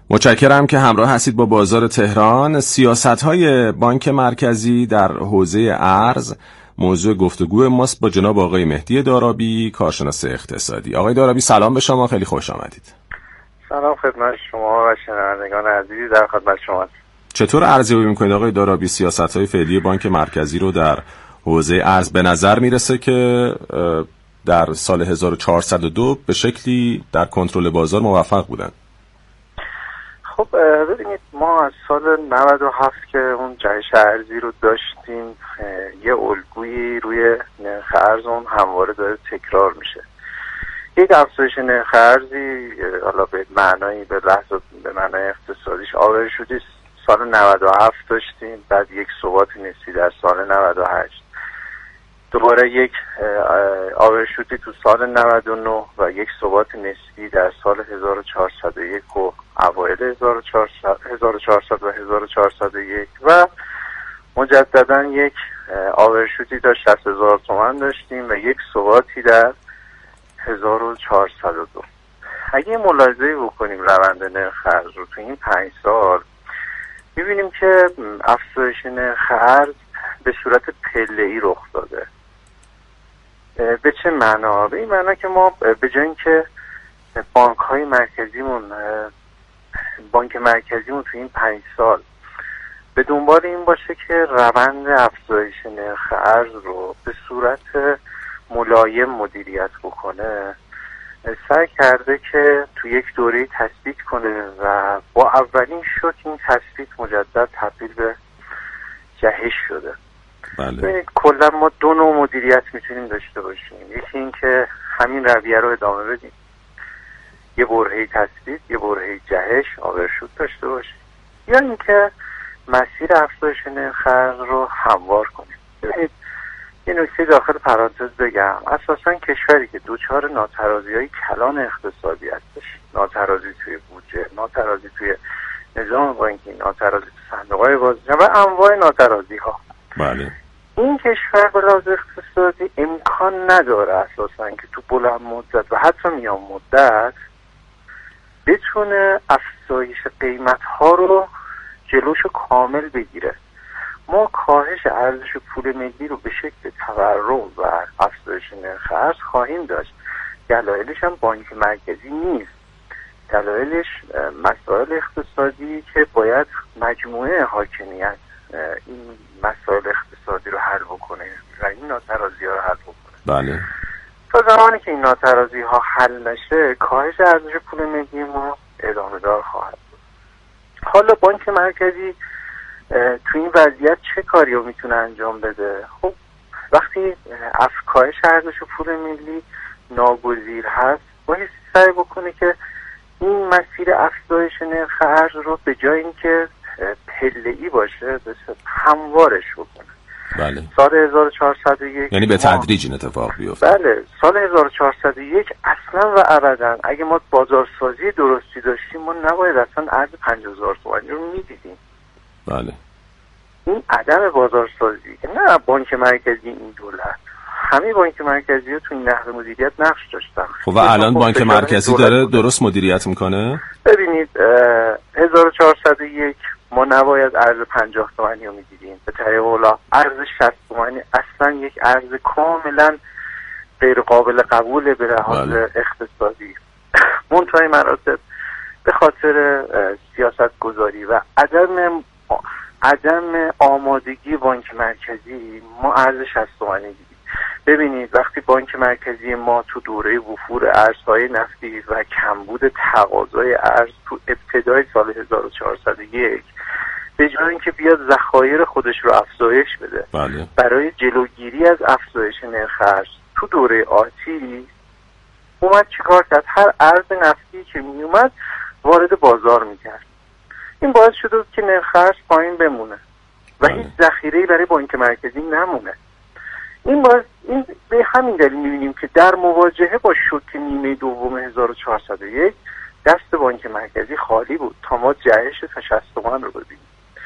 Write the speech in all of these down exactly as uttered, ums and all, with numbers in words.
متشکرم که همراه هستید با بازار تهران. سیاست‌های بانک مرکزی در حوزه ارز موضوع گفتگو ماست با جناب آقای مهدی دارابی، کارشناس اقتصادی. آقای دارابی سلام به شما، خیلی خوش آمدید. سلام خدمت شما و شنوندگان عزیزی، در خدمت شما. چطور ارزیابی می‌کنید آقای دارابی سیاست‌های فعلی بانک مرکزی رو در حوزه ارز؟ به نظر میرسه که در سال هزار و چهارصد و دو به شکلی در کنترل بازار موفق بودن. خب ببینید، ما از سال نود و هفت که اون جهش ارزی رو داشتیم، یه الگویی روی نرخ ارز اون همواره داره تکرار میشه. یک افزایش نرخ ارزی، حالا به معنایی به لحظه به معنای اقتصادیش آبرشودی سال نود و هفت داشتیم، بعد یک ثبات نسبی در سال نود و هشت، دوباره یک آبرشودی تو سال نود و نه و یک ثبات نسبی در سال هزار و چهارصد و یک و اوایل هزار و چهارصد و هزار و چهارصد و یک و مجددا یک آبرشودی تا شصت هزار تومان داشتیم و یک ثباتی در هزار و چهارصد و دو. اگه ملاحظه بکنیم روند نرخ ارز رو تو این پنج سال، می‌بینیم که افزایش نرخ ارز به صورت پله‌ای رخ داده. به چه معنا؟ به این معنا که ما به جای اینکه بانک‌های مرکزیمون بانک مرکزیمون تو این پنج سال به دنبال این باشه که روند افزایش نرخ ارز رو به صورت ملایم مدیریت بکنه، سعی کرده که تو یک دوره تثبیت کنه و با اولین شوک این تثبیت مجدد تبدیل به جهش شده. بله. کلا ما دو نوع مدیریت میتونیم داشته باشیم. یکی این که همین رویه رو ادامه بدیم، یه برهه‌ای تثبیت، یه برهه‌ای جهش آبرشود داشته باشیم، یا اینکه مسیر افزایش نرخ ارز رو هموار کنیم. ببینید، یه نکته داخل پرانتز بگم، اساساً کشوری که دوچار ناترازی‌های کلان اقتصادی هستش، ناترازی توی بودجه، ناترازی توی نظام بانکی، ناترازی توی صندوق‌های بازرگانی و انواع ناترازی‌ها، بله، این کشور به لحاظ اقتصادی امکان نداره اساساً که تو بلند مدت و حتی میان مدت بتونه افزایش قیمت‌ها رو جلوشو کامل بگیره. ما کاهش ارزش پول ملی رو به شکل تورم و افزایش نرخ ارز خواهیم داشت. دلایلش هم بانک مرکزی نیست، دلایلش مسائل اقتصادی که باید مجموعه حاکمیت این مسائل اقتصادی رو حل بکنه و این ناترازی ها رو حل بکنه. بله. تا زمانی که این ناترازی ها حل نشه، کاهش ارزش پول ملی ما ادامه دار خواهد بود. حالا بانک مرکزی تو این وضعیت چه کاری رو میتونه انجام بده؟ خب وقتی کاهش ارزش پول ملی ناگزیر هست، باید سعی بکنه که این مسیر افزایش نرخ ارز رو به جای اینکه پله‌ای باشه هموارش بکنه. بله. سال هزار و چهارصد و یک یعنی به تدریج این اتفاق بیفته. بله، سال هزار و چهارصد و یک اصلا و ابدا اگه ما بازارسازی درستی داشتیم، ما نباید اصلا ارز پنجاه هزار تومانی رو میدیدیم. بله. این عدم بازارسازی، نه بانک مرکزی این دولت، همه بانک مرکزی ها تو این نحوه مدیریت نقش داشتن. خب و الان بانک مرکزی داره درست مدیریت میکنه؟ ببینید، هزار و چهارصد و یک ما نباید ارز پنجاه تومانی رو میدیدیم، به طریق اولا ارز شصت تومانی اصلا یک ارز کاملا غیر قابل قبوله به لحاظ بله. اقتصادی. منتهای مراتب به خاطر سیاست گذاری و عدم عدم آمادگی بانک مرکزی ما ارز شصت تومانی دیدیم. ببینید، وقتی بانک مرکزی ما تو دوره وفور ارزهای نفتی و کمبود تقاضای ارز تو ابتدای سال هزار و چهارصد و یک، به جای اینکه بیاد ذخایر خودش رو افزایش بده، بله. برای جلوگیری از افزایش نرخ ارز تو دوره آتی اومد چیکار کرد؟ هر ارز نفتی که می اومد وارد بازار میکرد. این باعث شده که نرخ ارز پایین بمونه و هیچ ذخیره‌ای برای بانک مرکزی نمونه. این باز این به همین دلیل می‌بینیم که در مواجهه با شوک نیمه دوم هزار و چهارصد و یک دست بانک مرکزی خالی بود تا ما جهش تا شصت تومن رو ببینیم.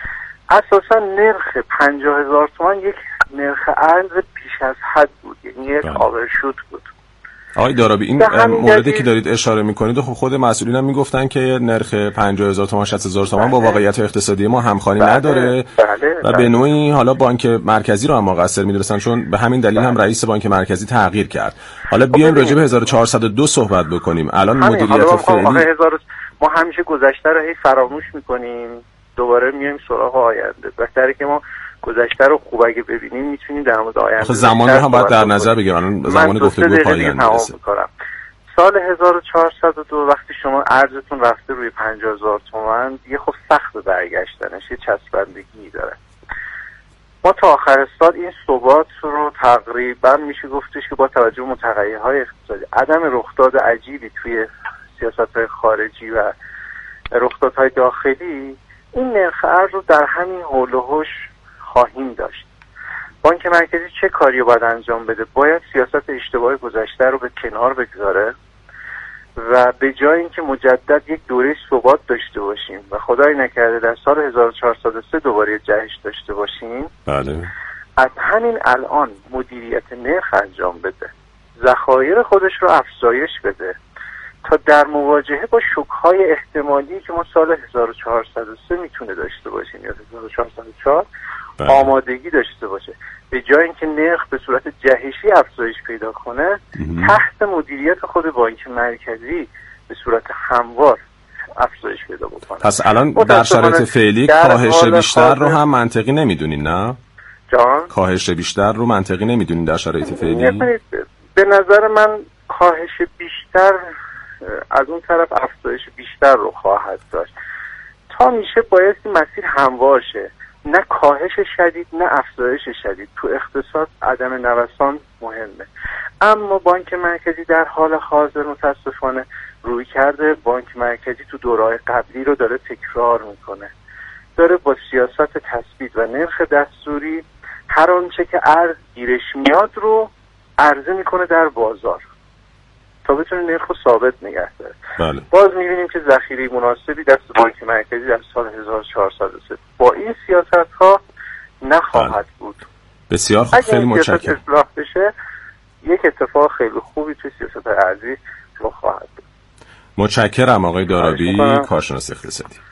اساسا نرخ پنجاه هزار تومان یک نرخ ارز بیش از حد بود، یعنی یک آورشوت بود. آقای دارابی این موردی که دارید اشاره میکنید خب خود مسئولین هم میگفتن که نرخ پنجاه هزار تومان شصت هزار تومان با واقعیت اقتصادی ما همخوانی بله. نداره بله. و به نوعی حالا بانک مرکزی رو هم مقصر میدونستن، چون به همین دلیل بله. هم رئیس بانک مرکزی تغییر کرد. حالا بیایم راجع به هزار و چهارصد و دو صحبت بکنیم. الان مدیریت فعلی ما همیشه گذشته رو هی فراموش میکنیم، دوباره میایم سراغ آینده. بهتره که ما گذشته رو خوب اگه ببینیم میتونیم در مورد آینده خب زمان رو هم باید در نظر بگیریم. الان زمان گفتگو پایان میرسه. سال هزار و چهارصد و دو وقتی شما ارزتون رفته روی پنجاه هزار تومان دیگه خب سخت برگشتنش، یه چسبندگی داره. ما تا آخر سال این ثبات رو تقریبا میشه گفتش که با توجه به متغیرهای اقتصادی، عدم رخداد عجیبی توی سیاست‌های خارجی و رخدادهای داخلی، این نرخ ارز رو در همین حول و حوش خواهیم داشت. بانک مرکزی چه کاری رو باید انجام بده؟ باید سیاست اشتباه گذشته رو به کنار بگذاره و به جای اینکه مجدد یک دوره ثبات داشته باشیم و خدای نکرده در سال هزار و چهارصد و سه دوباره جهش داشته باشیم، بله. از همین الان مدیریت نرخ انجام بده، ذخایر خودش رو افزایش بده تا در مواجهه با شوک‌های احتمالی که ما سال هزار و چهارصد و سه میتونه داشته باشیم یا هزار و چهارصد و چهار بله. آمادگی داشته باشه. به جای اینکه نرخ به صورت جهشی افزایش پیدا کنه، مهم. تحت مدیریت خود بانک مرکزی به صورت هموار افزایش پیدا بکنه. پس الان در شرایط فعلی کاهش بیشتر رو هم منطقی نمیدونین نه؟ جان؟ کاهش بیشتر رو منطقی نمیدونین در شرایط فعلی؟ به نظر من کاهش بیشتر از اون طرف افزایش بیشتر رو خواهد داشت. تا میشه باید این مسیر هموار شه، نه کاهش شدید نه افزایش شدید. تو اقتصاد عدم نوسان مهمه، اما بانک مرکزی در حال حاضر متاسفانه روی کرده بانک مرکزی تو دوره‌های قبلی رو داره تکرار میکنه، داره با سیاست تثبیت و نرخ دستوری هر آنچه که ارز گیرش میاد رو عرضه میکنه در بازار تا بتونه نرخ رو ثابت نگه داره. بله. باز میبینیم که ذخیره مناسبی دست بانک مرکزی در سال هزار و چهارصد و سه با این سیاست ها نخواهد بله. بود. بسیار خوب، خیلی متشکرم. اگه اصلاح بشه یک اتفاق خیلی خوبی توی سیاست ارزی رخ خواهد بود. متشکرم آقای دارابی، کارشناس اقتصادی.